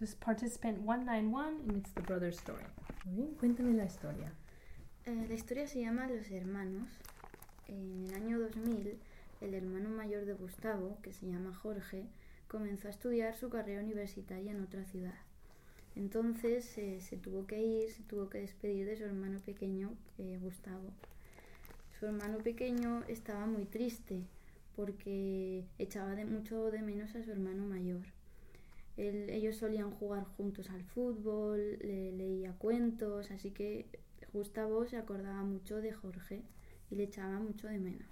This is participant 191 and it's the brother's story. Muy bien, cuéntame la historia. La historia se llama Los Hermanos. En el año 2000, el hermano mayor de Gustavo, que se llama Jorge, comenzó a estudiar su carrera universitaria en otra ciudad. Entonces se tuvo que despedir de su hermano pequeño, Gustavo. Su hermano pequeño estaba muy triste porque echaba mucho de menos a su hermano mayor. Ellos solían jugar juntos al fútbol, leía cuentos, así que Gustavo se acordaba mucho de Jorge y le echaba mucho de menos.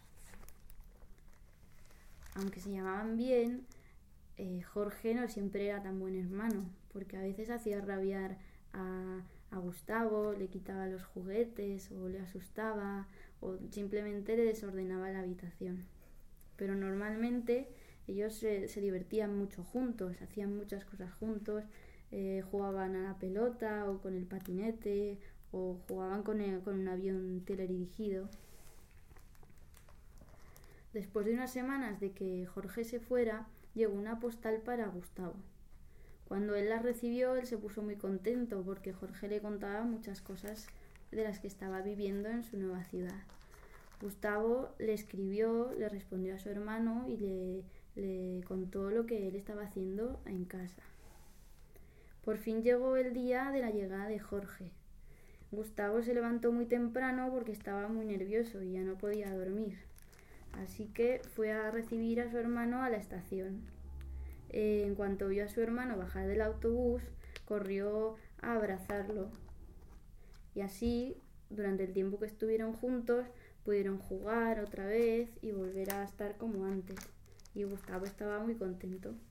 Aunque se llevaban bien, Jorge no siempre era tan buen hermano, porque a veces hacía rabiar a Gustavo, le quitaba los juguetes o le asustaba o simplemente le desordenaba la habitación. Pero normalmente ellos se divertían mucho juntos, hacían muchas cosas juntos, jugaban a la pelota o con el patinete o jugaban con un avión teledirigido. Después de unas semanas de que Jorge se fuera, llegó una postal para Gustavo. Cuando él la recibió, él se puso muy contento porque Jorge le contaba muchas cosas de las que estaba viviendo en su nueva ciudad. Gustavo le escribió, le respondió a su hermano y le contó lo que él estaba haciendo en casa. Por fin llegó el día de la llegada de Jorge. Gustavo se levantó muy temprano porque estaba muy nervioso y ya no podía dormir. Así que fue a recibir a su hermano a la estación. En cuanto vio a su hermano bajar del autobús, corrió a abrazarlo. Y así, durante el tiempo que estuvieron juntos, pudieron jugar otra vez y volver a estar como antes. Y Gustavo estaba muy contento.